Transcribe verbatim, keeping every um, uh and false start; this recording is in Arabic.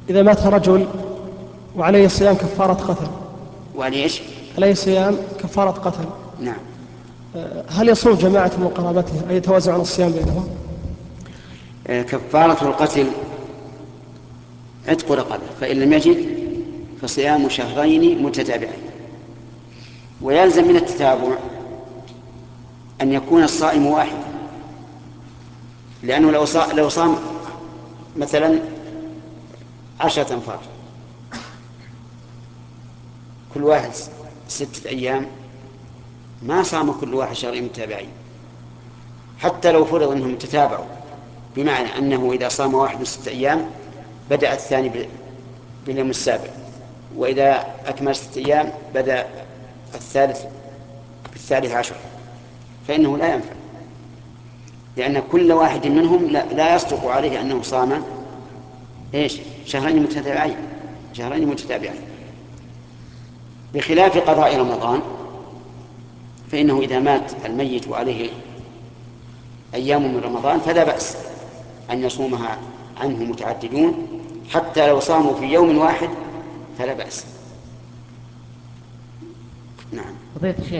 إذا مات رجل وعليه صيام كفارة قتل. وعليه إيش؟ عليه صيام كفارة قتل. نعم. هل يصوم جماعة من قرابته أي يتوزع الصيام بينهم؟ كفارة القتل عتق رقبة، فإن لم يجد فصيام شهرين متتابعين. ويلزم من التتابع أن يكون الصائم واحد، لأنه لو صام, لو صام مثلا عشرة أنفار كل واحد ستة أيام ما صام كل واحد شهرين متتابعين، حتى لو فرض أنهم تتابعوا، بمعنى أنه إذا صام واحد ستة أيام بدأ الثاني باليوم السابع، وإذا أكمل ستة أيام بدأ الثالث بالثالث عشر، فإنه لا ينفع، لأن كل واحد منهم لا, لا يصدق عليه أنه صام إيش شهرين متتابعين شهرين متتابعين بخلاف قضاء رمضان، فإنه إذا مات الميت وعليه أيام من رمضان فلا بأس أن يصومها عنه متعددون، حتى لو صاموا في يوم واحد فلا بأس. نعم.